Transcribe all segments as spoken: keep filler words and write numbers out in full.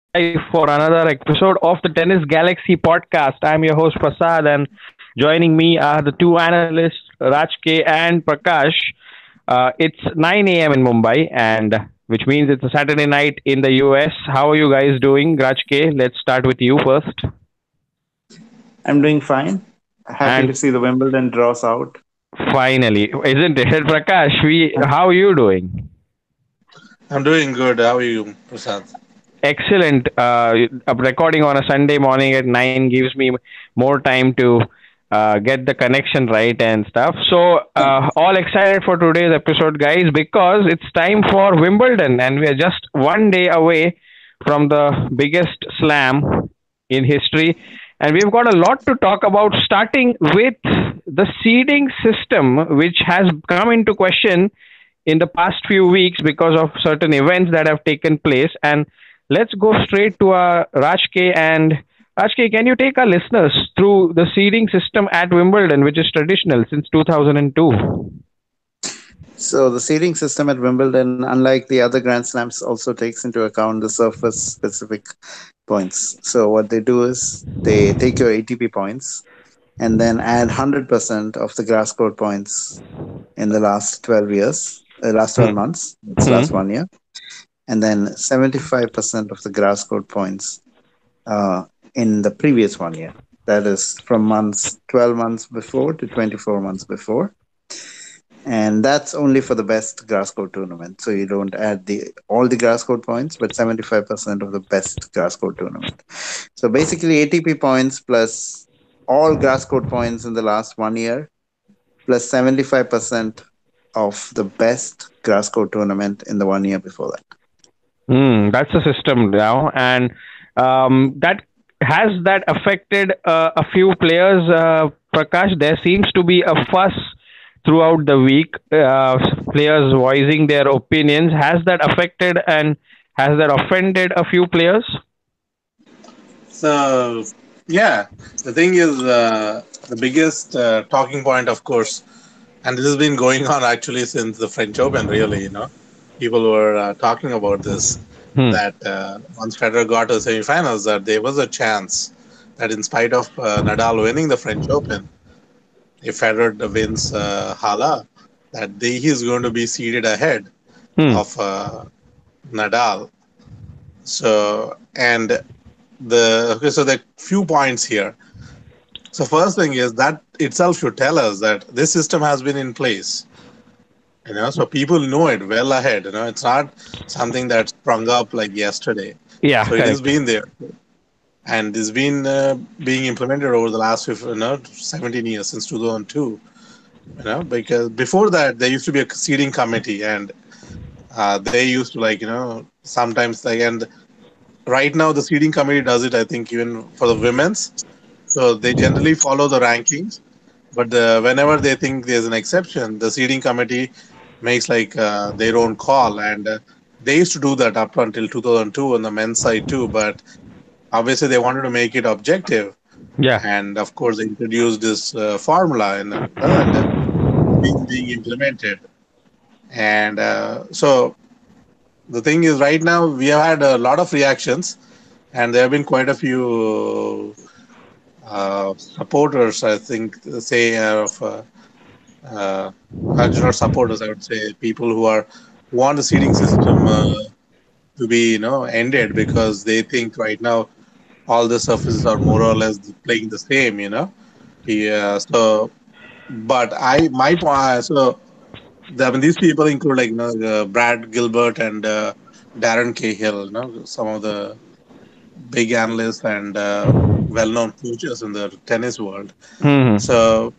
live for another episode of the Tennis Galaxy podcast. I'm your host Prasad, and joining me are the two analysts, Raj K and Prakash. Uh, it's nine a m in Mumbai, and which means it's a Saturday night in the U S. How are you guys doing, Raj K? Let's start with you first. I'm doing fine. Happy And to see the Wimbledon draws out. finally, isn't it, Prakash? We, how are you doing? I'm doing good. How are you, Prasad? Excellent. Uh, a recording on a Sunday morning at nine gives me more time to uh, get the connection right and stuff. So, uh, all excited for today's episode, guys, because it's time for Wimbledon, and we are just one day away from the biggest slam in history. And we've got a lot to talk about, starting with the seeding system, which has come into question in the past few weeks because of certain events that have taken place. And let's go straight to uh, Raj K. And Raj K, can you take our listeners through the seeding system at Wimbledon, which is traditional since two thousand two? So the seeding system at Wimbledon, unlike the other Grand Slams, also takes into account the surface specific points. So what they do is they take your A T P points and then add one hundred percent of the grass court points in the last twelve years, uh, last twelve Hmm. months, it's last Hmm. one year, and then seventy-five percent of the grass court points uh, in the previous one year. That is from months twelve months before to twenty-four months before. And that's only for the best grass court tournament. So you don't add the all the grass court points, but seventy-five percent of the best grass court tournament. So basically A T P points plus all grass court points in the last one year plus seventy-five percent of the best grass court tournament in the one year before that. Hmm. That's the system now. And um, that has that affected uh, a few players, uh, Prakash? There seems to be a fuss throughout the week, uh, players voicing their opinions. Has that affected and has that offended a few players? So, yeah, the thing is, uh, the biggest uh, talking point, of course, and this has been going on actually since the French Open, really, you know. People were uh, talking about this, Hmm. that uh, once Federer got to semifinals, that there was a chance that in spite of uh, Nadal winning the French Open, if Federer wins uh, Hala, that they, he's going to be seated ahead Hmm. of uh, Nadal. So, and the okay, so there are few points here. So first thing is that itself should tell us that this system has been in place. You know, so people know it well ahead. You know, it's not something that sprung up like yesterday. Yeah, So it has correct. been there, and it's been uh, being implemented over the last fifteen, you know, seventeen years since two thousand two. You know, because before that there used to be a seating committee, and uh, they used to like you know sometimes like and right now the seating committee does it. I think even for the women's. So they generally follow the rankings, but the, whenever they think there's an exception, the seeding committee makes like uh, their own call, and uh, they used to do that up until two thousand two on the men's side too. But obviously, they wanted to make it objective, Yeah. and of course, they introduced this uh, formula, and, uh, and uh, being being implemented. And uh, so the thing is, right now we have had a lot of reactions, and there have been quite a few uh, supporters, I think, say of uh, uh, not supporters, I would say people who are want the seating system uh, to be, you know, ended because they think right now all the surfaces are more or less playing the same, you know. Yeah. So, but I my point. So, the, I mean, these people include like you know uh, Brad Gilbert and uh, Darren Cahill, you know, some of the big analysts and uh, well-known coaches in the tennis world. Hmm. So,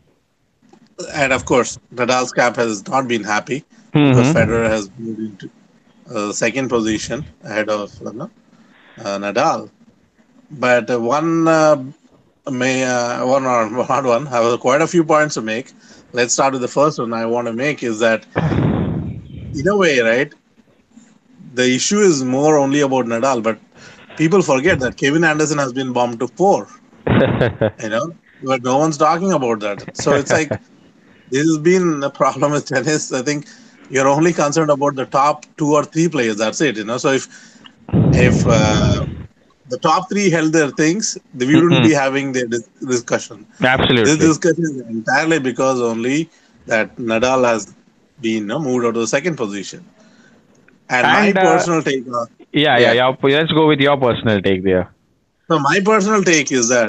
and of course, Nadal's cap has not been happy because Hmm. Federer has moved into uh, second position ahead of you know, uh, Nadal. But uh, one uh, may uh, one or not one. I have quite a few points to make. Let's start with the first one I want to make is that in a way, right, the issue is more only about Nadal, but people forget that Kevin Anderson has been bumped to four. You know, but no one's talking about that. So it's like this has been a problem with tennis. I think you're only concerned about the top two or three players. That's it. You know, so if If uh, the top three held their things, we wouldn't Mm-hmm. be having the dis- discussion. This Absolutely. discussion is entirely because only that Nadal has been, you know, moved out to the second position. And my And uh, personal take, on, yeah, yeah, yeah. yeah. Let's go with your personal take there. So my personal take is that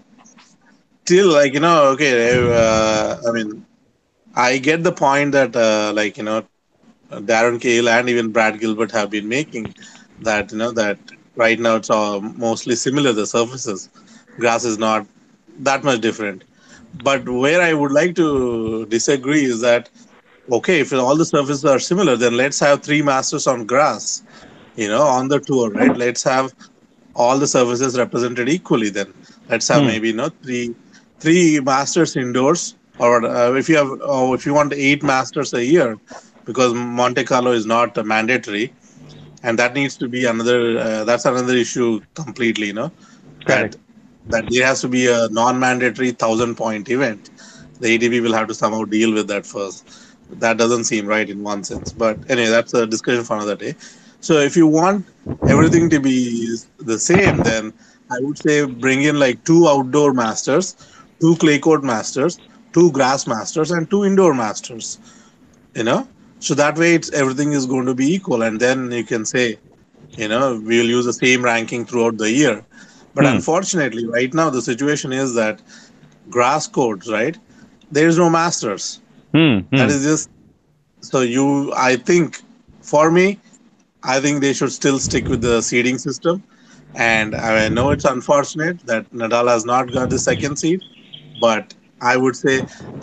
still, like you know, okay, uh, I mean, I get the point that, uh, like you know, Darren Cahill and even Brad Gilbert have been making that you know that right now it's all mostly similar. The surfaces, grass is not that much different. But where I would like to disagree is that okay, if all the surfaces are similar, then let's have three masters on grass. You know, on the tour, right? Let's have all the services represented equally. Then let's have Hmm. maybe you know three three masters indoors, or uh, if you have or if you want eight masters a year, because Monte Carlo is not uh, mandatory, and that needs to be another uh, that's another issue completely. You know that Correct. that there has to be a non-mandatory thousand point event. The A T P will have to somehow deal with that first. That doesn't seem right in one sense. But anyway, that's a discussion for another day. So if you want everything to be the same, then I would say bring in like two outdoor masters, two clay court masters, two grass masters, and two indoor masters. You know, so that way it's everything is going to be equal, and then you can say, you know, we'll use the same ranking throughout the year. But Hmm. unfortunately, right now the situation is that grass courts, right? There is no masters. Hmm. That Hmm. is just so you. I think for me, I think they should still stick with the seeding system. And I know it's unfortunate that Nadal has not got the second seed, but I would say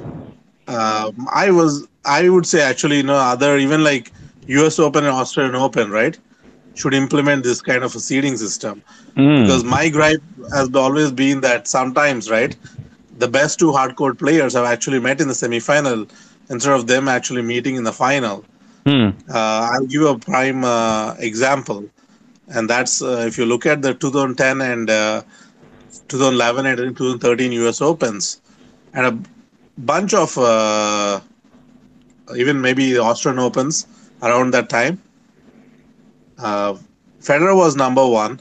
um, I was I would say actually you know other even like U S Open and Australian Open, right, should implement this kind of a seeding system, Hmm. because my gripe has always been that sometimes, right, the best two hardcore players have actually met in the semi-final instead of them actually meeting in the final. Hmm. Uh, I'll give you a prime uh, example, and that's uh, if you look at the two thousand ten and uh, two thousand eleven and two thousand thirteen U S Opens, and a bunch of uh, even maybe the Australian Opens around that time, uh, Federer was number one,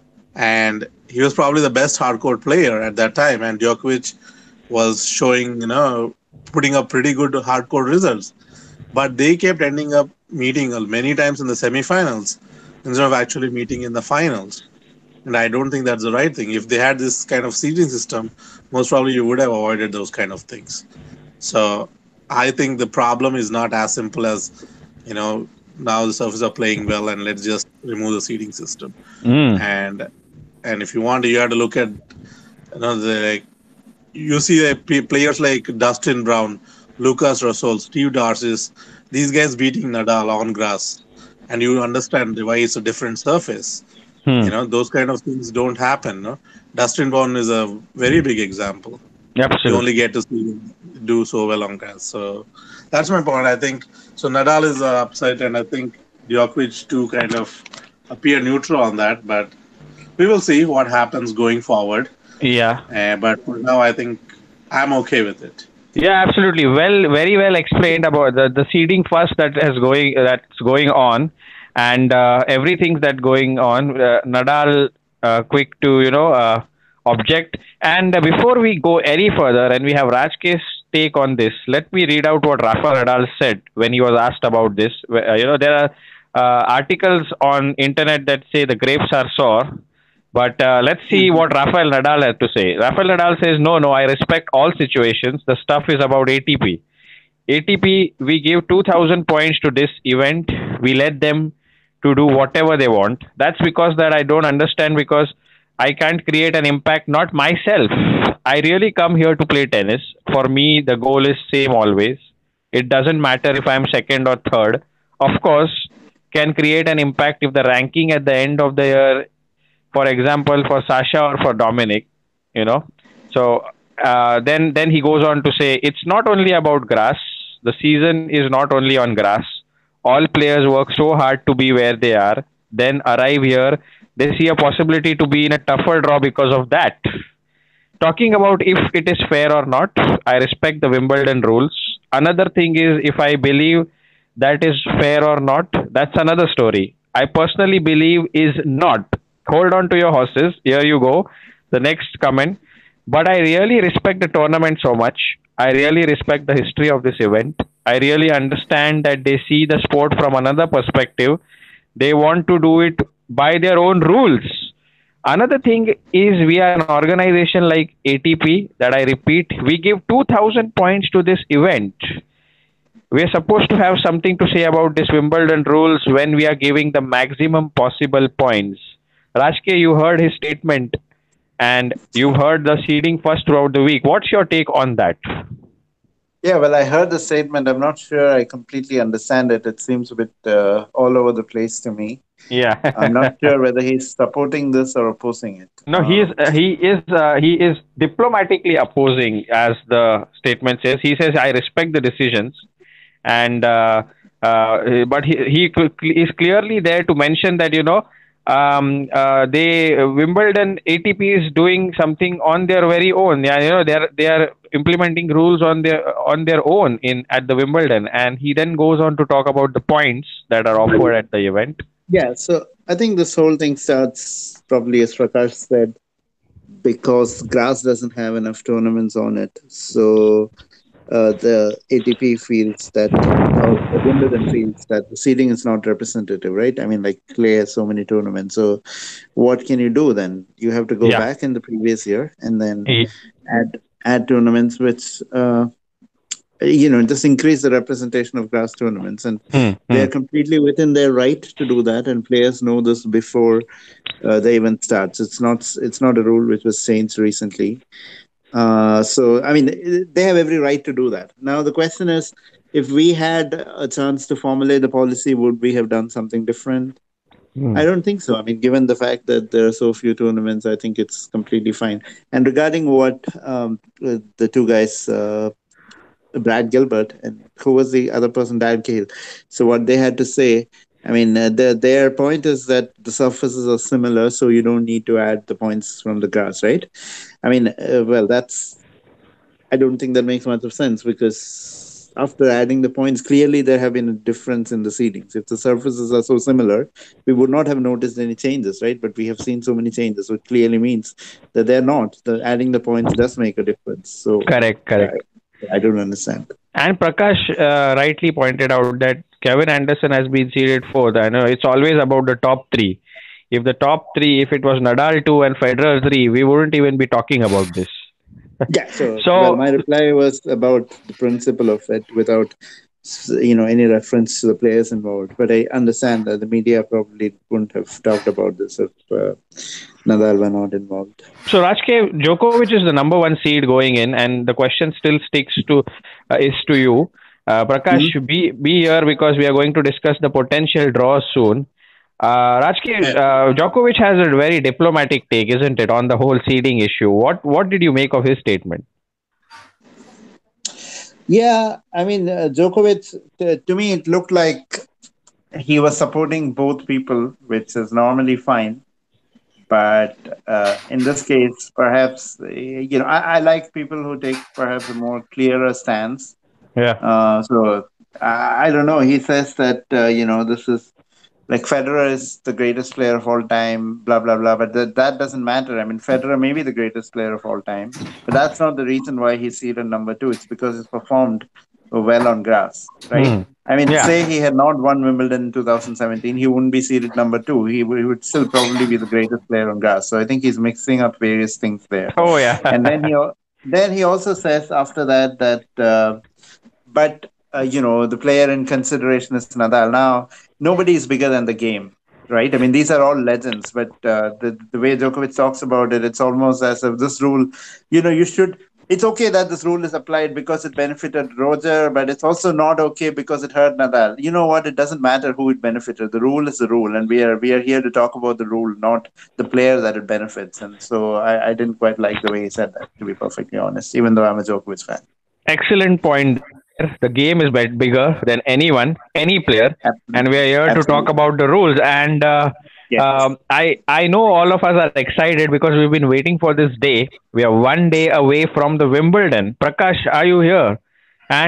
and he was probably the best hardcore player at that time, and Djokovic was showing, you know, putting up pretty good hardcore results. But they kept ending up meeting many times in the semifinals instead of actually meeting in the finals. And I don't think that's the right thing. If they had this kind of seeding system, most probably you would have avoided those kind of things. So I think the problem is not as simple as, you know, now the Surface are playing well and let's just remove the seeding system. Hmm. And and if you want, you have to look at, you know, the like you see the p- players like Dustin Brown, Lucas Russell, Steve Darcis, these guys beating Nadal on grass, and you understand why it's a different surface. Hmm. You know, those kind of things don't happen. No? Dustin Brown is a very big example. You only Absolutely. get to see him do so well on grass. So that's my point. I think so. Nadal is uh, upset, and I think Djokovic too kind of appear neutral on that. But we will see what happens going forward. Yeah. Uh, but for now, I think I'm okay with it. Yeah, absolutely. Well, very well explained about the the seeding first that has going that's going on, and uh, everything that going on. Uh, Nadal, uh, quick to you know uh, object. And uh, before we go any further, and we have Rajkesh take on this, let me read out what Rafa Nadal said when he was asked about this. Wh- Uh, you know, there are uh, articles on internet that say the grapes are sour, but uh, let's see Mhm. what Rafael Nadal had to say. Rafael Nadal says, no, no, I respect all situations. The stuff is about A T P. A T P, we give two thousand points to this event. We let them to do whatever they want. That's because that I don't understand because I can't create an impact, not myself. I really come here to play tennis. For me, the goal is same always. It doesn't matter if I'm second or third. Of course, can create an impact if the ranking at the end of the year, for example, for Sasha or for Dominic, you know. So uh, then then he goes on to say it's not only about grass. The season is not only on grass. All players work so hard to be where they are, then arrive here. They see a possibility to be in a tougher draw because of that. Talking about if it is fair or not, I respect the Wimbledon rules. Another thing is if I believe that is fair or not, that's another story. I personally believe is not. Hold on to your horses. Here you go. The next comment. But I really respect the tournament so much. I really respect the history of this event. I really understand that they see the sport from another perspective. They want to do it by their own rules. Another thing is we are an organization like A T P that I repeat, we give two thousand points to this event. We are supposed to have something to say about this Wimbledon rules when we are giving the maximum possible points. Rajke, you heard his statement and you've heard the seeding first throughout the week. What's your take on that? Yeah, well, I heard the statement. I'm not sure I completely understand it. It seems a bit uh, all over the place to me. Yeah, I'm not sure whether he's supporting this or opposing it. No, he is. Um, Uh, he is. Uh, he is diplomatically opposing, as the statement says. He says, "I respect the decisions," and uh, uh, but he he cl- is clearly there to mention that you know um, uh, they Wimbledon A T P is doing something on their very own. Yeah, you know they are they are implementing rules on their on their own in at the Wimbledon, and he then goes on to talk about the points that are offered at the event. yeah, so I think this whole thing starts probably, as Prakash said, because grass doesn't have enough tournaments on it. So uh, the A T P feels that, or the Wimbledon feels that the seeding is not representative, right? I mean, like clay has so many tournaments. So what can you do then? You have to go Yeah. back in the previous year and then He- add add tournaments which uh, you know just increase the representation of grass tournaments, and Hmm, hmm. they're completely within their right to do that, and players know this before uh, the event starts. It's not it's not a rule which was changed recently. Uh, so I mean, they have every right to do that. Now the question is, if we had a chance to formulate the policy, would we have done something different? Hmm. I don't think so. I mean, given the fact that there are so few tournaments, I think it's completely fine. And regarding what um, uh, the two guys, uh, Brad Gilbert and who was the other person, Dan Cahill. So what they had to say, I mean, uh, their their point is that the surfaces are similar, so you don't need to add the points from the grass, right? I mean, uh, well, that's I don't think that makes much of sense, because after adding the points, clearly there have been a difference in the seedings. If the surfaces are so similar, we would not have noticed any changes, right? But we have seen so many changes, which clearly means that they're not. The adding the points does make a difference. So Correct, correct. I, I don't understand. And Prakash uh, rightly pointed out that Kevin Anderson has been seeded fourth. I know it's always about the top three. If the top three, if it was Nadal two and Federer three, we wouldn't even be talking about this. Yeah. So, So- well, my reply was about the principle of it, without you know any reference to the players involved. But I understand that the media probably wouldn't have talked about this if uh, Nadal were not involved. So Rajke, Djokovic is the number one seed going in, and the question still sticks to uh, is to you. Uh, Prakash, be be here because we are going to discuss the potential draws soon. Uh, Rajke, uh, Djokovic has a very diplomatic take, isn't it, on the whole seeding issue? What what did you make of his statement? Yeah, I mean, uh, Djokovic, to, to me, it looked like he was supporting both people, which is normally fine. But uh, in this case, perhaps, uh, you know, I, I like people who take perhaps a more clearer stance. Yeah. Uh, so I, I don't know. He says that, uh, you know, this is like Federer is the greatest player of all time, blah, blah, blah. But that, that doesn't matter. I mean, Federer may be the greatest player of all time, but that's not the reason why he's seeded number two. It's because he's performed well on grass, right? Hmm. I mean, Yeah. say he had not won Wimbledon in two thousand seventeen, he wouldn't be seeded number two. He, w- he would still probably be the greatest player on grass. So I think he's mixing up various things there. Oh yeah. And then he al- then he also says after that that, uh, but uh, you know, the player in consideration is Nadal. Now, nobody is bigger than the game, right? I mean, these are all legends, but uh, the the way Djokovic talks about it, it's almost as if this rule, you know, you should. It's okay that this rule is applied because it benefited Roger, but it's also not okay because it hurt Nadal. You know what? It doesn't matter who it benefited. The rule is the rule, and we are we are here to talk about the rule, not the player that it benefits. And so I, I didn't quite like the way he said that, to be perfectly honest, even though I'm a Djokovic fan. Excellent point. The game is bet- bigger than anyone, any player, and we are here to talk Absolutely. about the rules. And uh, Yes. um, I I know all of us are excited because we've been waiting for this day. We are one day away from the Wimbledon. Prakash, are you here? And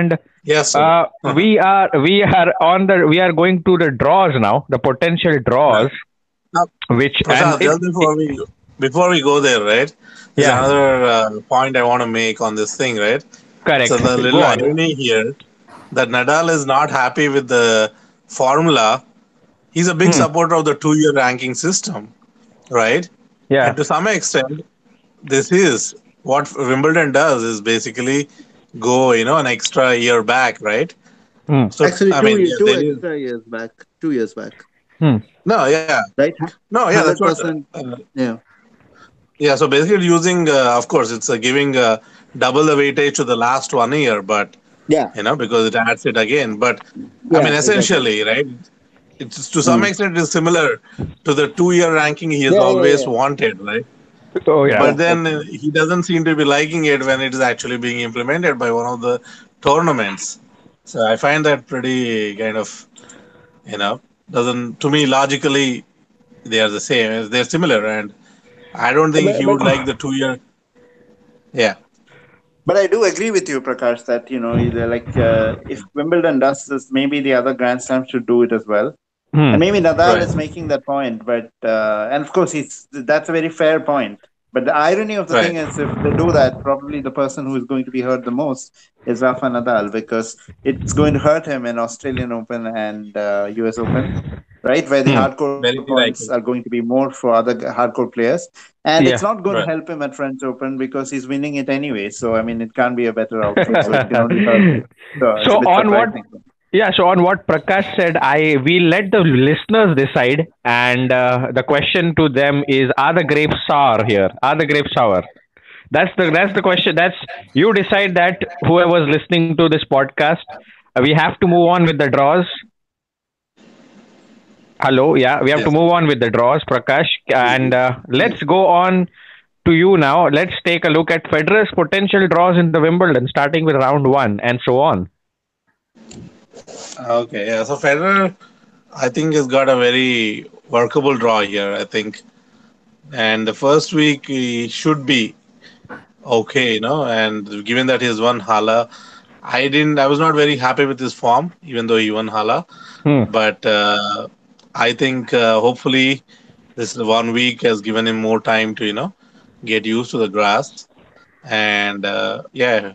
Yes, sir. Uh, we are we are on the we are going to the draws now, the potential Right. draws, Now, which and Prasad, it, just it before we before we go there, right? There's yeah, another uh, point I want to make on this thing, right? So correct. the Go little on. irony here that Nadal is not happy with the formula. He's a big Hmm. supporter of the two-year ranking system, right? And Yeah. to some extent, this is what Wimbledon does is basically go, you know, an extra year back, right? Hmm. So Actually, I two mean, ye- yeah, two there is extra years back, two years back, Hmm. no, yeah, right? no, yeah, that's Hundred what. percent. Uh, Yeah. yeah, so basically using, uh, of course, it's uh, giving uh, double the weightage to the last one year, but Yeah. you know, because it adds it again. But I mean, Yeah. Exactly. essentially, right? It's to some Mm. extent it is similar to the two-year ranking he has Yeah. Yeah. always Yeah. wanted, right? Oh yeah. But Yeah. then uh, Definitely. he doesn't seem to be liking it when it is actually being implemented by one of the tournaments. So I find that pretty kind of, you know, doesn't to me logically they are the same. They're similar, and I don't think But, he but would like the two-year. Yeah, But I do agree with you, Prakash, that you know, either like uh, if Wimbledon does this, maybe the other Grand Slams should do it as well. Hmm. And maybe Nadal right, is making that point, but uh, and of course, he's that's a very fair point. But the irony of the thing right. is, if they do that, probably the person who is going to be hurt the most is Rafa Nadal because it's going to hurt him in Australian Open and uh, U S Open, right? Where the Hmm. hardcore Very points are likely. going to be more for other g- hardcore players. And it's Yeah. not going to Right. help him at French Open because he's winning it anyway. So, I mean, it can't be a better outcome. So, it can only hurt. So, So it's a bit on what surprising. yeah, so on what Prakash said, I we let the listeners decide, and uh, the question to them is: Are the grapes sour here? Are the grapes sour? That's the that's the question. That's you decide that. Whoever's listening to this podcast, uh, we have to move on with the draws. Hello, yeah, we have to Yes. move on with the draws, Prakash, and uh, let's go on to you now. Let's take a look at Federer's potential draws in the Wimbledon, starting with round one and so on. Okay. Yeah. So Federer, I think, has got a very workable draw here. I think, and the first week he should be okay, you know. And given that he has won Hala, I didn't. I was not very happy with his form, even though he won Hala. Hmm. But uh, I think uh, hopefully this one week has given him more time to, you know, get used to the grass. And uh, yeah,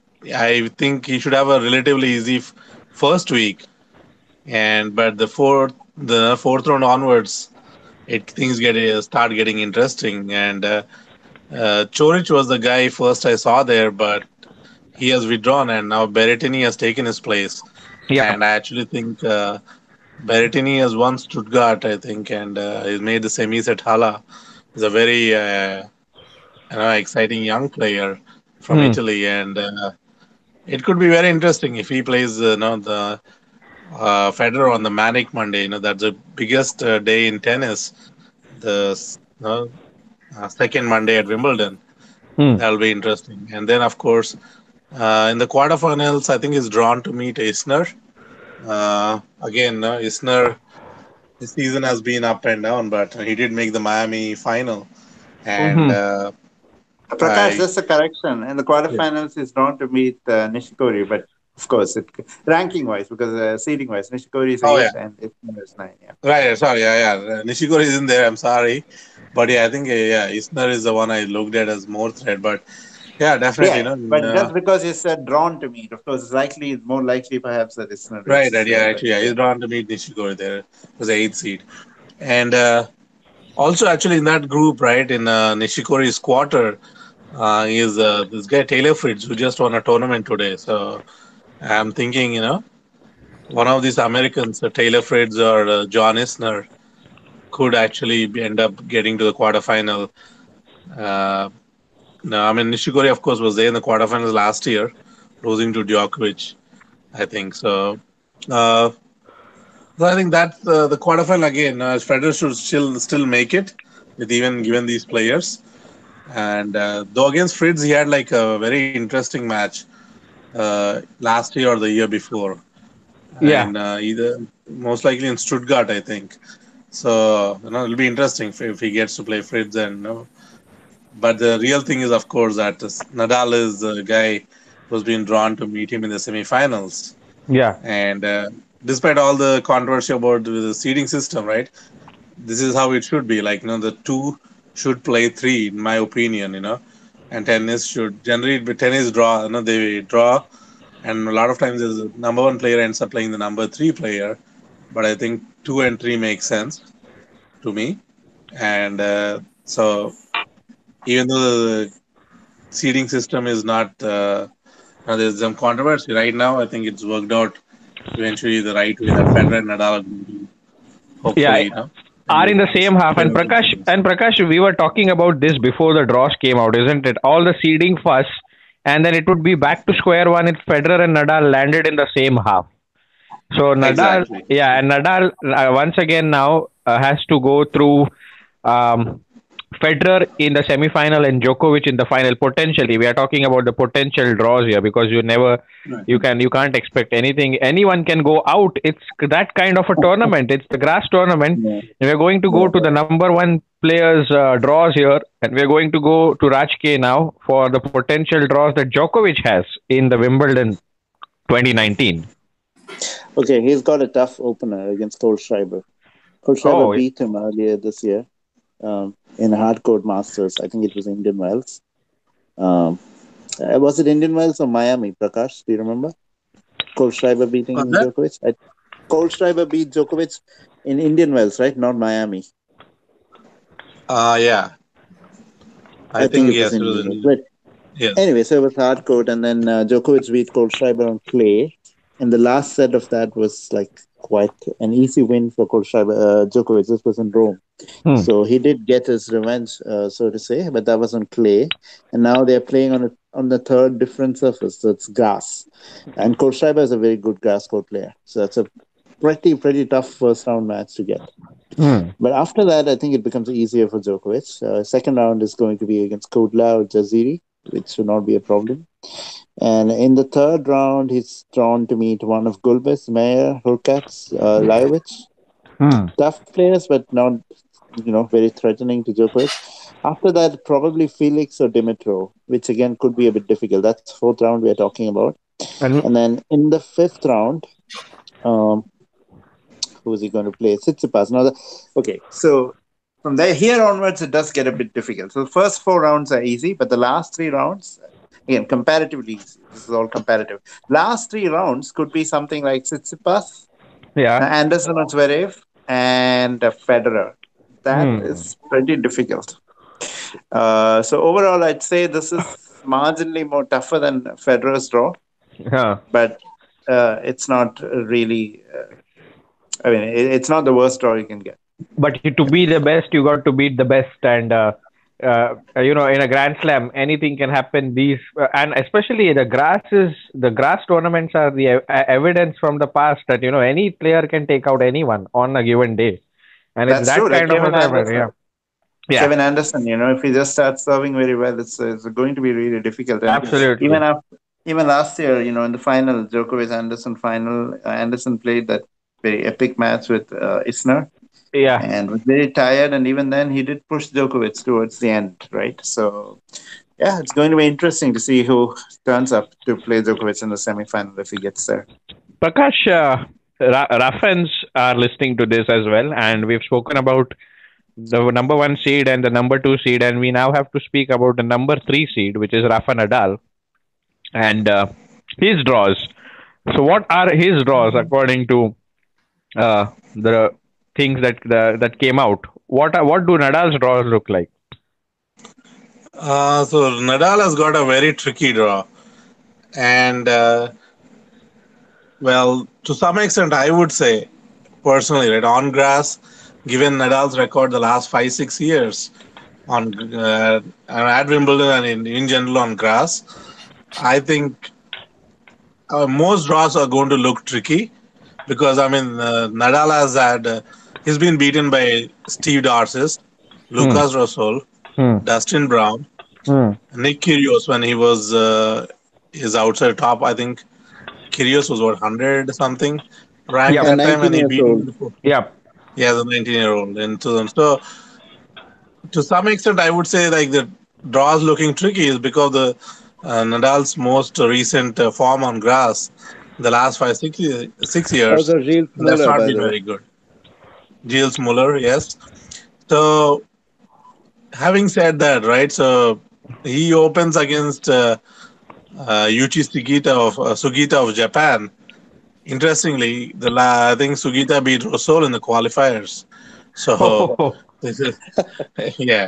I think he should have a relatively easy f- first week. And but the fourth, the fourth round onwards, it things get uh, start getting interesting. And uh, uh, Chorich was the guy first I saw there, but he has withdrawn, and now Berrettini has taken his place. Yeah. And I actually think uh, Berrettini has won Stuttgart, I think, and uh, he's made the semis at Hala. He's a very uh, you know, exciting young player from Hmm. Italy, and uh, it could be very interesting if he plays, uh, you know, the uh, Federer on the Manic Monday. You know, that's the biggest uh, day in tennis. The you know, uh, second Monday at Wimbledon. Hmm. That'll be interesting. And then, of course, uh, in the quarterfinals, I think he's drawn to meet Isner. Uh, again, uh, Isner, his season has been up and down, but he did make the Miami final. And Hmm. uh, Prakash, I, just a correction. In the yeah. quarterfinals, is drawn to meet uh, Nishikori, but of course, it ranking wise, because uh, seeding wise, Nishikori is Oh, yeah. eight and Isner is nine. Yeah. Right, yeah, sorry, yeah, yeah. Uh, Nishikori isn't there. I'm sorry, but yeah, I think uh, yeah, Isner is the one I looked at as more threat. But yeah, definitely, you Yeah, know, but uh, just because you said drawn to meet, of course, it's likely, more likely perhaps that Isner right, reaches right, yeah, there. But actually, yeah, yeah. he's drawn to meet Nishikori there. It was the eighth seed, and uh, also actually in that group, right, in uh, Nishikori's quarter, uh, is uh, this guy Taylor Fritz who just won a tournament today. So I'm thinking, you know, one of these Americans, uh, Taylor Fritz or uh, John Isner, could actually be, end up getting to the quarterfinal. Uh, No, I mean Nishikori, of course, was there in the quarterfinals last year, losing to Djokovic. I think so. Uh, so I think that uh, the quarterfinal again, uh, Federer should still still make it with even given these players. And uh, though against Fritz, he had like a very interesting match uh, last year or the year before, Yeah. and uh, either most likely in Stuttgart, I think. So you know, it'll be interesting if, if he gets to play Fritz and you know, but the real thing is, of course, that Nadal is the guy was being drawn to meet him in the semifinals. Yeah. And uh, despite all the controversy about the seeding system, right? This is how it should be. Like, you know, the two should play three, in my opinion, you know. And tennis should generally be tennis draw, you know, they draw. And a lot of times the number one player ends up playing the number three player. But I think two and three make sense to me. And uh, so even though the seeding system is not, uh, now there's some controversy right now, I think it's worked out eventually the right way that Federer and Nadal are going to hopefully, Yeah. you know, Are in the same half. And Prakash, and Prakash, we were talking about this before the draws came out, isn't it? All the seeding fuss, and then it would be back to square one if Federer and Nadal landed in the same half. So Nadal, Exactly. yeah, and Nadal uh, once again now uh, has to go through um, Federer in the semi-final and Djokovic in the final. Potentially, we are talking about the potential draws here because you never, Right. you can, you can't expect anything. Anyone can go out. It's that kind of a tournament. It's the grass tournament. Yeah. We're going to go to the number one players' uh, draws here, and we're going to go to Raj K now for the potential draws that Djokovic has in the Wimbledon twenty nineteen. Okay, he's got a tough opener against Kohlschreiber. Kohlschreiber Oh, beat him earlier this year um, in a hardcourt Masters. I think it was Indian Wells. Um, uh, was it Indian Wells or Miami, Prakash? Do you remember? Kohlschreiber beating What's that? Djokovic? I, Kohlschreiber beat Djokovic in Indian Wells, right? Not Miami. Uh, yeah. I, I, think, it yes, was it was Indian in, Wells. But yes. anyway, so it was hardcourt, and then uh, Djokovic beat Kohlschreiber on clay. And the last set of that was like quite an easy win for Kohlschreiber, uh, Djokovic. This was in Rome. Hmm. So he did get his revenge, uh, so to say, but that was on clay. And now they're playing on a, on the third different surface, so it's grass. And Kohlschreiber is a very good grass court player. So that's a pretty, pretty tough first round match to get. Hmm. But after that, I think it becomes easier for Djokovic. Uh, second round is going to be against Kudla or Jaziri, which should not be a problem. And in the third round, he's drawn to meet one of Gulbis, Mayer, Hurkacz, uh, Lajovic. Hmm. Tough players, but not, you know, very threatening to Djokovic. After that, probably Felix or Dimitrov, which again could be a bit difficult. That's fourth round we are talking about. And And then in the fifth round, um, who is he going to play? Tsitsipas. Now, the, okay, so from there here onwards, it does get a bit difficult. So the first four rounds are easy, but the last three rounds, again, comparatively easy. This is all comparative. Last three rounds could be something like Tsitsipas, yeah. Anderson or Zverev, and uh, Federer. That Hmm. is pretty difficult. Uh, so overall, I'd say this is marginally more tougher than Federer's draw, Yeah. but uh, it's not really. Uh, I mean, it, it's not the worst draw you can get. But you- to be the best, you got to beat the best, and uh, uh, you know, in a Grand Slam, anything can happen. These uh, and especially the grass is the grass tournaments are the ev- uh, evidence from the past that you know any player can take out anyone on a given day, and That's it's that true. Like kind of a Kevin tournament. Anderson. Yeah. Yeah. Kevin Anderson, you know, if he just starts serving very well, it's, it's going to be really difficult. And Absolutely. even after, even last year, you know, in the final, Djokovic Anderson final, uh, Anderson played that very epic match with uh, Isner Yeah. and was very tired. And even then, he did push Djokovic towards the end, right? So, yeah, it's going to be interesting to see who turns up to play Djokovic in the semifinal if he gets there. Prakash, uh, Ra- Rafans are listening to this as well, and we've spoken about the number one seed and the number two seed, and we now have to speak about the number three seed, which is Rafa Nadal, and uh, his draws. So, what are his draws according to uh, the things that the, that came out? What are, what do Nadal's draws look like? Uh, so Nadal has got a very tricky draw. And, uh, well, to some extent, I would say, personally, right, on grass, given Nadal's record the last five, six years on uh, at Wimbledon and in, in general on grass, I think uh, most draws are going to look tricky because, I mean, uh, Nadal has had, uh, he's been beaten by Steve Darcis, Lucas Rosol, Hmm. Dustin Brown, Hmm. Nick Kyrgios when he was uh, his outside top. I think Kyrgios was what one hundred something ranked Yeah. that And time, and he nineteen beat years him old. before. Yeah. Yeah, the nineteen year old. And so, so to some extent, I would say like the draws looking tricky is because the uh, Nadal's most recent uh, form on grass, the last five six ye- six years, Also, Gilles that's Muller, not by been the way. very good. Gilles Muller, yes. So having said that, right? So he opens against uh, uh, Yuichi Sugita of uh, Sugita of Japan. Interestingly, the la- I think Sugita beat Rosol in the qualifiers. So this is yeah.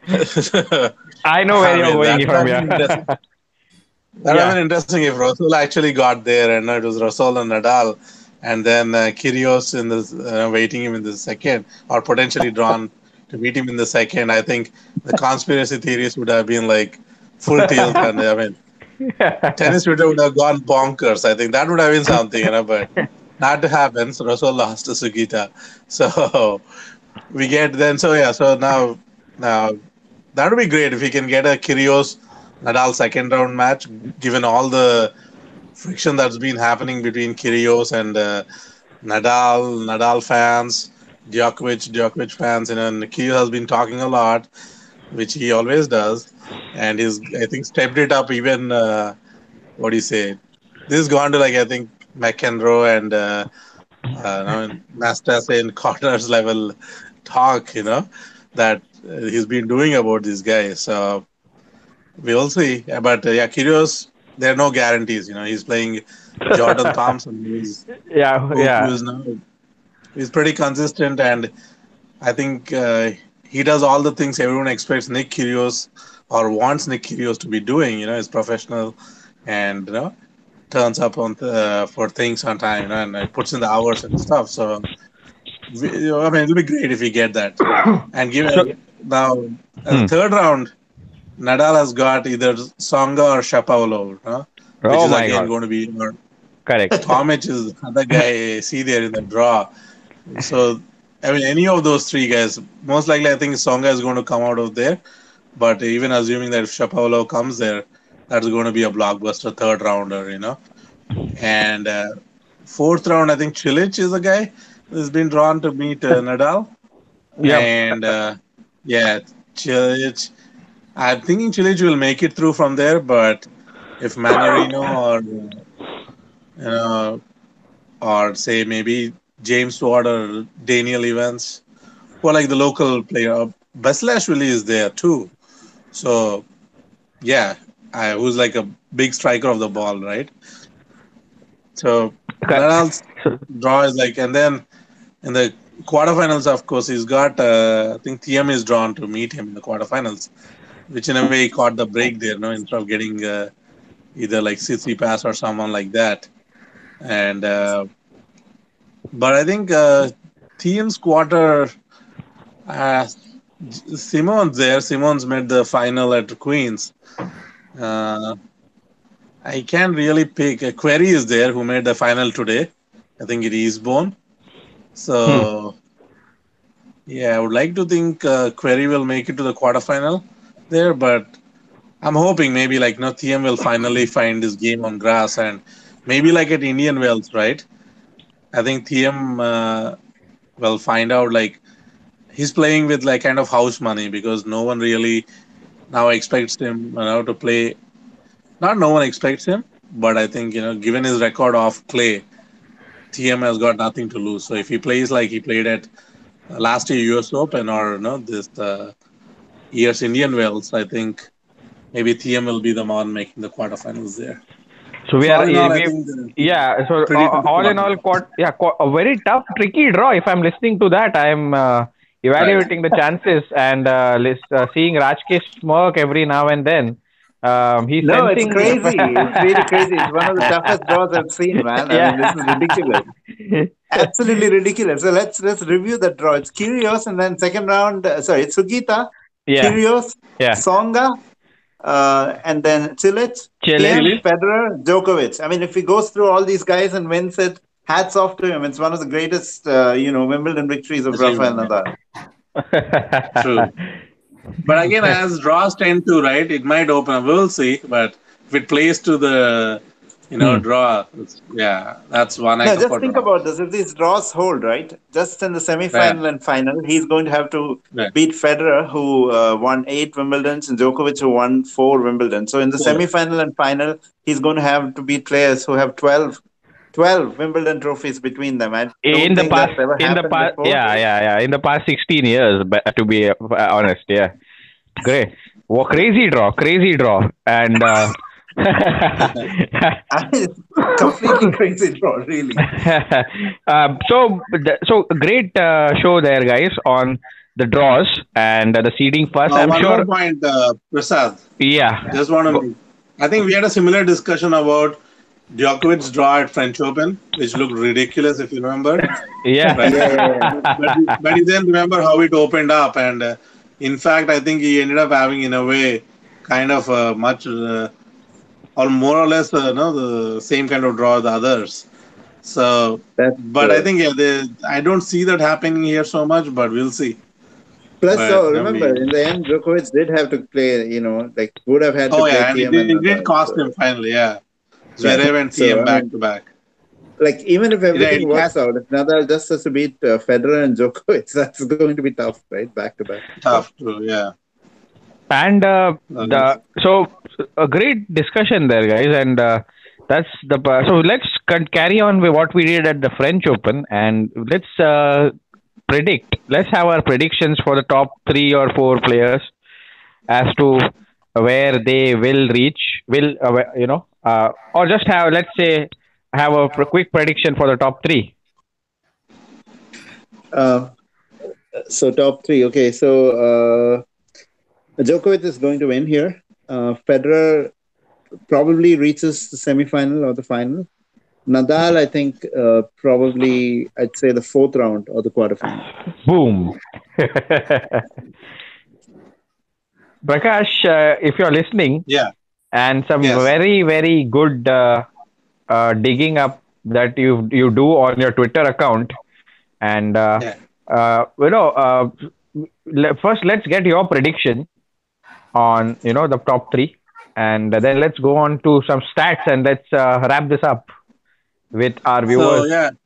I know where I you're mean going that would from, have been yeah. interesting. That would have Yeah. been interesting if Rosol actually got there and it was Rosol and Nadal, and then uh, Kyrgios in the uh, waiting him in the second, or potentially drawn to meet him in the second. I think the conspiracy theories would have been like full tilt, and I mean tennis Twitter would have gone bonkers. I think that would have been something, you know, but not to happen. So Rosol lost to Sugita, so we get then. So yeah, so now now that would be great if we can get a Kyrgios Nadal second round match, given all the friction that's been happening between Kyrgios and uh, Nadal, Nadal fans, Djokovic, Djokovic fans. You know, and Kyrgios has been talking a lot, which he always does, and he's I think stepped it up even. Uh, what do you say? This has gone to like I think McEnroe and uh, uh, I mean, Masters and Connors level talk. You know that uh, he's been doing about these guys. So we will see. Yeah, But uh, yeah, Kyrgios, there are no guarantees. You know, he's playing Jordan Thompson, who's Yeah, who, who yeah. is now he's pretty consistent, and I think uh, he does all the things everyone expects Nick Kyrgios or wants Nick Kyrgios to be doing. You know, he's professional and you know turns up on the, for things on time. You know, and uh, puts in the hours and stuff. So we, you know, I mean, it'll be great if we get that. And give So, now uh, the hmm. third round. Nadal has got either Songa or Shapovalov, huh? Which Oh is my again God. going to be or Correct. Tomic is another guy I see there in the draw. So I mean, any of those three guys, most likely I think Songa is going to come out of there. But even assuming that if Shapovalov comes there, that's going to be a blockbuster third rounder, you know. And uh, fourth round, I think Cilic is a guy who's been drawn to meet uh, Nadal. Yep. And uh, yeah, Cilic. I'm thinking Cilic will make it through from there, but if Manarino or you know, or say maybe James Ward or Daniel Evans, who are like the local player, Basilashvili is there too. So yeah, I, who's like a big striker of the ball, right? So Correct. Nadal's draw is like, and then in the quarterfinals, of course, he's got. Uh, I think Thiem is drawn to meet him in the quarterfinals, which in a way he caught the break there, no, instead of getting uh, either like Tsitsipas or someone like that. And uh, but I think uh, Thiem's quarter, uh, Simon's there. Simon's made the final at Queens. Uh, I can't really pick. A Query is there who made the final today. I think it is Eastbourne. Hmm. So yeah, I would like to think uh, Query will make it to the quarterfinal there, but I'm hoping maybe like no Thiem will finally find his game on grass and maybe like at Indian Wells, right? I think Thiem uh, will find out like he's playing with like kind of house money because no one really now expects him, you know, to play. Not no one expects him, but I think you know, given his record of clay, T M has got nothing to lose. So if he plays like he played at uh, last year U S Open or you know this uh, year's Indian Wells, I think maybe T M will be the one making the quarterfinals there. So we So are all in eh, all, I we think uh, yeah. So pretty uh, tough all in one. all, quite yeah, quite, a very tough, tricky draw. If I'm listening to that, I'm uh, Right. evaluating the chances and uh, list, uh, seeing Rajkesh smirk every now and then. Um, he's No, it's sensing. crazy. It's really crazy. It's one of the toughest draws I've seen, man. I mean, this is Yeah. ridiculous. Absolutely ridiculous. So let's let's review the draw. It's Kyrgios, and then second round. Uh, sorry, it's Sugita, Yeah. Kyrgios, Yeah. Songa, uh, and then Cilic, Chilich. Thiem, Federer, Djokovic. I mean, if he goes through all these guys and wins it, hats off to him. It's one of the greatest, uh, you know, Wimbledon victories of Rafael Achievement, Nadal. yeah. True. But again, as draws tend to, right, it might open up. We'll see. But if it plays to the you know, Hmm. draw. Yeah, that's one No, heck of just a think draw. about this. If these draws hold, right, just in the Yeah, semi-final and final, he's going to have to yeah. beat Federer, who uh, won eight Wimbledons, and Djokovic, who won four Wimbledon. So in the Four. semi-final and final, he's going to have to beat players who have twelve, twelve Wimbledon trophies between them. I don't In the think past, that's ever in the happened past, before. yeah, yeah, yeah. In the past sixteen years, but to be uh, honest, yeah. Great. Well, crazy draw, crazy draw, and uh, I mean, it's completely crazy draw, really. um, so th- so great uh, show there, guys, on the draws and uh, the seeding first. Uh, I'm one sure. more point, uh, Prasad. Yeah. Just want to Go- make. I think we had a similar discussion about Djokovic's draw at French Open, which looked ridiculous if you remember, Yeah. right? Yeah, yeah, yeah. But but, but you then remember how it opened up, and uh, in fact, I think he ended up having, in a way, kind of uh, much uh, or more or less, uh, no, the same kind of draw as the others. So, That's but I true. think yeah, they, I don't see that happening here so much, but we'll see. Plus, But so you know, remember, we. in the end, Djokovic did have to play, you know, like would have had to Oh play yeah, and it Thiem did, and it did Nadal. cost him So, finally. Yeah, yeah. Zverev and So, T M I back mean, to back. like even if Yeah, everything it gets works out, if Nadal just has to beat uh, Federer and Djokovic, that's going to be tough, right? Back to back. So, tough too. Yeah. and uh, Uh, the so a great discussion there, guys, and uh, that's the pa- so let's con- carry on with what we did at the French Open, and let's uh, predict. Let's have our predictions for the top three or four players as to where they will reach. Will uh, where- you know, uh, or just have let's say have a pr- quick prediction for the top three. uh, so top three. Okay, so uh, Djokovic is going to win here. Uh, Federer probably reaches the semi-final or the final. Nadal, I think, uh, probably I'd say the fourth round or the quarterfinal. Boom. Prakash, uh, if you're listening, yeah. and some Yes. very very good uh, uh, digging up that you you do on your Twitter account, and uh, Yeah. uh, you know uh, le- first let's get your prediction on you know the top three, and then let's go on to some stats and let's uh, wrap this up with our So viewers. yeah,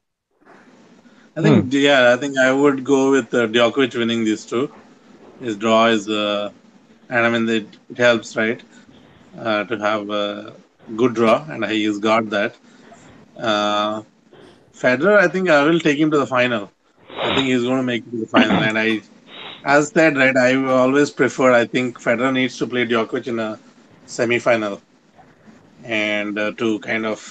I Hmm. think yeah, I think I would go with uh, Djokovic winning these two. His draw is, uh, and I mean it, it helps, right, uh, to have a good draw, and he's got that. Uh, Federer, I think I will take him to the final. I think he's going to make it to the final, and I, as said, right, I always prefer. I think Federer needs to play Djokovic in a semi-final, and uh, to kind of,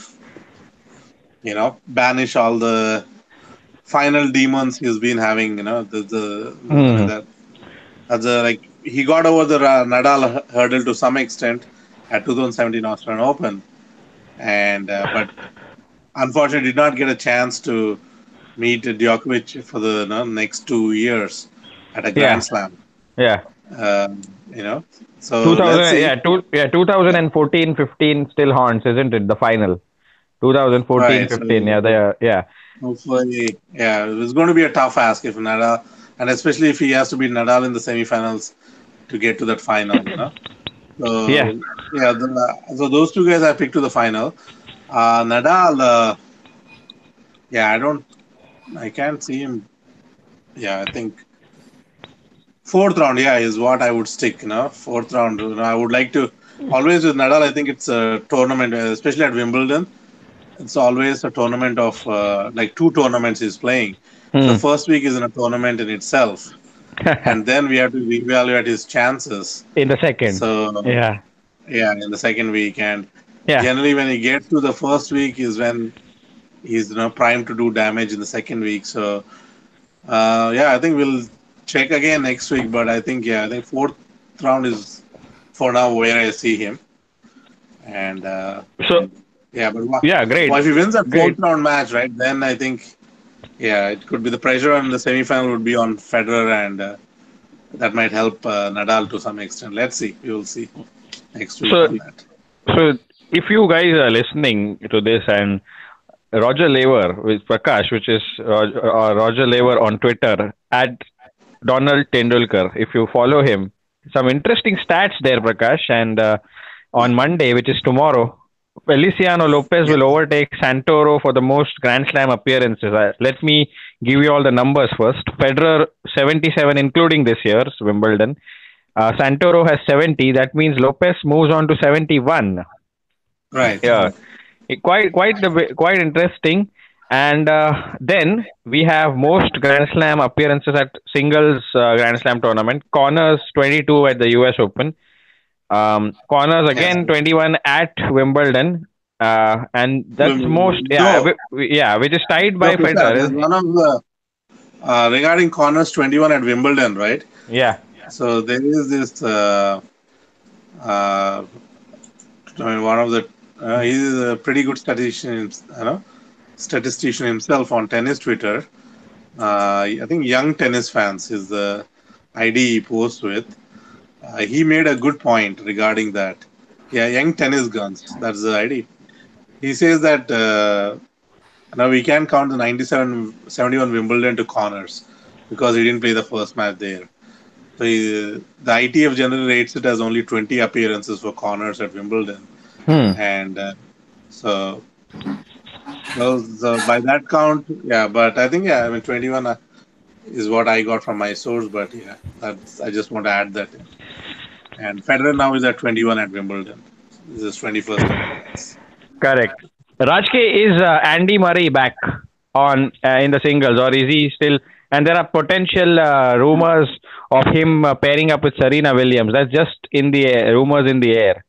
you know, banish all the final demons he's been having. You know, the, the I mean Hmm. that that's a, like he got over the uh, Nadal hurdle to some extent at twenty seventeen Australian Open, and uh, but unfortunately did not get a chance to meet Djokovic for the you know, next two years at a Yeah. Grand Slam. Yeah. Um, you know, so let's two thousand, see. yeah, two, yeah, twenty fourteen fifteen still haunts, isn't it? The final. twenty fourteen Right. fifteen, So yeah, the, yeah. hopefully, yeah, it's going to be a tough ask if Nadal, and especially if he has to beat Nadal in the semifinals to get to that final. You know. Yeah. So yeah, the, so those two guys I picked to the final. Uh, Nadal, uh, yeah, I don't, I can't see him. Yeah, I think fourth round, yeah, is what I would stick. You know, fourth round. You know, I would like to always with Nadal. I think it's a tournament, uh, especially at Wimbledon. It's always a tournament of uh, like two tournaments he's playing. The Hmm. first week is in a tournament in itself, and then we have to reevaluate his chances. In the second. So Yeah. yeah, in the second week, and Yeah. generally when he gets to the first week is when he's you know primed to do damage in the second week. So uh, yeah, I think we'll check again next week. But I think yeah, I think fourth round is for now where I see him. And uh, So, yeah, but wha- yeah, great. well, if he wins that fourth Great. round match, right, then I think yeah, it could be the pressure on the semifinal would be on Federer, and uh, that might help uh, Nadal to some extent. Let's see, we will see next week So, on that. so if you guys are listening to this and Roger Lever with Prakash, which is Roger, uh, Roger Lever on Twitter at Donald Tendulkar. If you follow him, some interesting stats there, Prakash. And uh, on Monday, which is tomorrow, Feliciano Lopez Yeah. will overtake Santoro for the most Grand Slam appearances. Uh, let me give you all the numbers first. Federer seventy-seven, including this year's Wimbledon. Uh, Santoro has seventy. That means Lopez moves on to seventy-one. Right. Yeah, It- quite quite the way- quite interesting. And uh, then we have most Grand Slam appearances at singles uh, Grand Slam tournament. Connors twenty-two at the U S Open. Um, Connors Yes. again twenty-one at Wimbledon. Uh, and that's most yeah Joe, wi- wi- yeah which is tied Joe by Prasad, there's Federer. one of the uh, regarding Connors twenty-one at Wimbledon, right? Yeah. So there is this uh, uh, I mean, one of the uh, he's a pretty good statistician, you know, statistician himself on tennis Twitter. Uh, I think Young Tennis Fans is the I D he posts with. Uh, he made a good point regarding that. Yeah, Young Tennis Guns. That's the I D. He says that uh, now we can count the ninety-seven seventy-one Wimbledon to Connors because he didn't play the first match there. So he, the I T F generally rates it as only twenty appearances for Connors at Wimbledon. Hmm. And uh, so, so, so by that count, yeah, but I think, yeah, I mean, twenty-one uh, is what I got from my source, but yeah, that's, I just want to add that in. And Federer now is at twenty-one at Wimbledon. This is twenty-first appearance. Correct. Rajke, is uh, Andy Murray back on uh, in the singles, or is he still? And there are potential uh, rumors of him uh, pairing up with Serena Williams. That's just in the air, rumors in the air.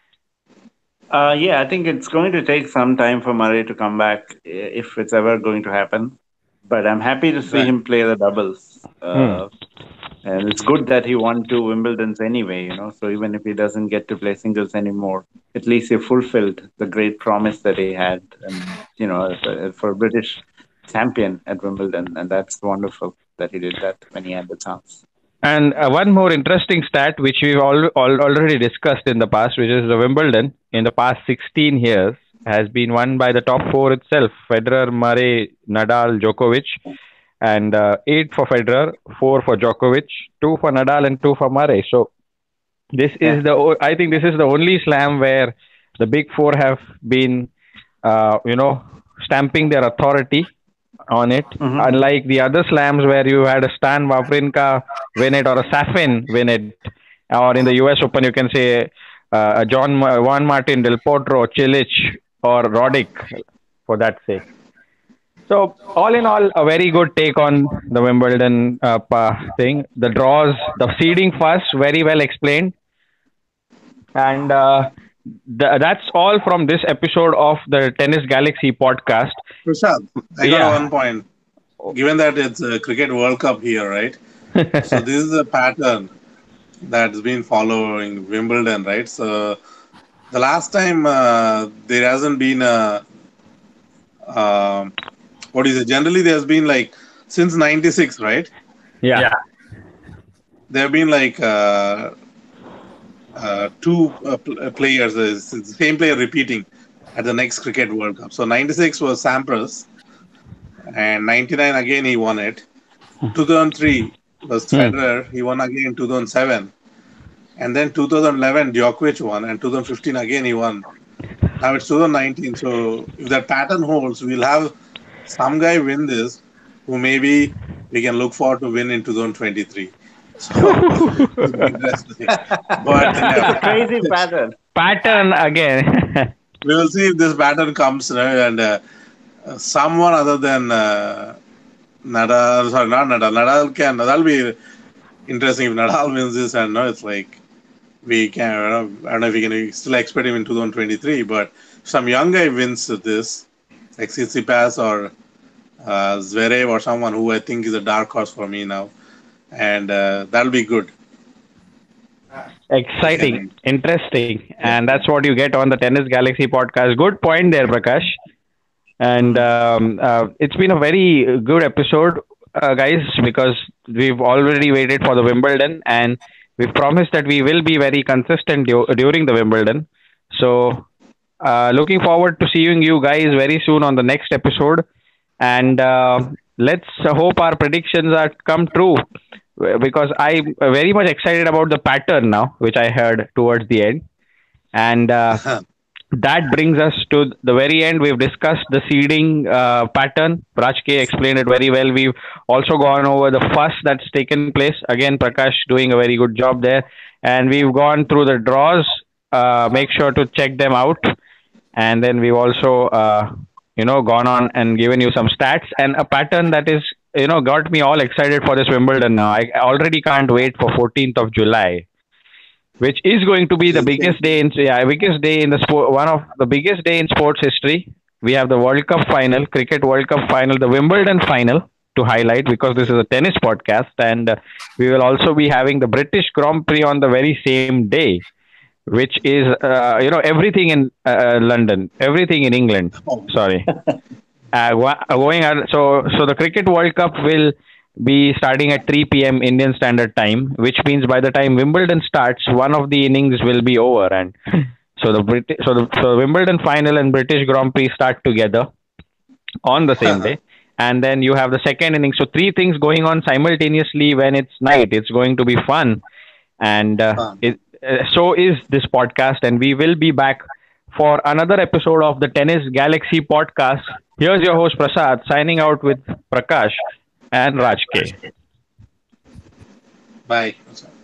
Uh, yeah, I think it's going to take some time for Murray to come back, i- if it's ever going to happen. But I'm happy to see Right. him play the doubles. Uh, And it's good that he won two Wimbledons anyway, you know. So even if he doesn't get to play singles anymore, at least he fulfilled the great promise that he had, and you know, as a- for a British champion at Wimbledon, and that's wonderful that he did that when he had the chance. And uh, one more interesting stat, which we've al- al- already discussed in the past, which is the Wimbledon in the past sixteen years has been won by the top four itself: Federer, Murray, Nadal, Djokovic, and uh, eight for Federer, four for Djokovic, two for Nadal, and two for Murray. So this is the o- I think this is the only slam where the big four have been, uh, you know, stamping their authority on it. Mhm. Unlike the other slams where you had a Stan Wawrinka win it or a Safin win it, or in the U S Open you can say uh, a John Ma- Juan Martin, Del Potro, Cilic, or Roddick, for that sake. So all in all, a very good take on the Wimbledon uh, pa- thing. The draws, the seeding first, very well explained, and uh, th- that's all from this episode of the Tennis Galaxy podcast. Prashad, I got Yeah. one point. Given that it's a cricket World Cup here, right? So this is a pattern that's been following Wimbledon, right? So the last time uh, there hasn't been a um, what is it? Generally, there's been like since ninety-six, right? Yeah. There have been like uh, uh, two uh, pl- uh, players, uh, it's the same player repeating at the next Cricket World Cup. So ninety-six was Sampras, and ninety-nine again he won it. two thousand three was Hmm. Federer, he won again in two thousand seven. And then two thousand eleven, Djokovic won, and two thousand fifteen again he won. Now it's two thousand nineteen. So if that pattern holds, we'll have some guy win this, who maybe we can look forward to win in two thousand twenty-three. So it'll be interesting. But yeah, Crazy pattern. Pattern again. we will see if this pattern comes, you know, and uh, uh, someone other than uh, Nadal, sorry, not Nadal. Nadal can. That'll be interesting if Nadal wins this, and no, it's like we can. You know, I don't know if we can still expect him in two thousand twenty-three, but if some young guy wins this, like Tsitsipas or uh, Zverev or someone who I think is a dark horse for me now, and uh, that'll be good. Exciting, interesting, and that's what you get on the Tennis Galaxy podcast. Good point there, Prakash. And um, uh, it's been a very good episode, uh, guys, because we've already waited for the Wimbledon, and we've promised that we will be very consistent du- during the Wimbledon. So, uh, looking forward to seeing you guys very soon on the next episode, and uh, let's hope our predictions are come true, because I'm very much excited about the pattern now, which I heard towards the end, and uh, that brings us to the very end. We've discussed the seeding uh, pattern. Raj K explained it very well. We've also gone over the fuss that's taken place. Again, Prakash doing a very good job there. And we've gone through the draws. Uh, make sure to check them out. And then we've also, uh, you know, gone on and given you some stats and a pattern that is, you know, got me all excited for this Wimbledon now. I already can't wait for fourteenth of July. Which is going to be the biggest day in yeah, biggest day in the sport, one of the biggest day in sports history. We have the World Cup final, Cricket World Cup final, the Wimbledon final to highlight because this is a tennis podcast, and uh, we will also be having the British Grand Prix on the very same day, which is uh, you know everything in uh, London, everything in England. Sorry, uh, going on, so so the Cricket World Cup will be starting at three p.m. Indian Standard Time, which means by the time Wimbledon starts, one of the innings will be over, and so the British, so the so Wimbledon final and British Grand Prix start together on the same day, and then you have the second inning. So three things going on simultaneously when it's night. It's going to be fun, and uh, it, uh, so is this podcast, and we will be back for another episode of the Tennis Galaxy podcast. Here's your host Prasad signing out with Prakash and Raj K. Bye.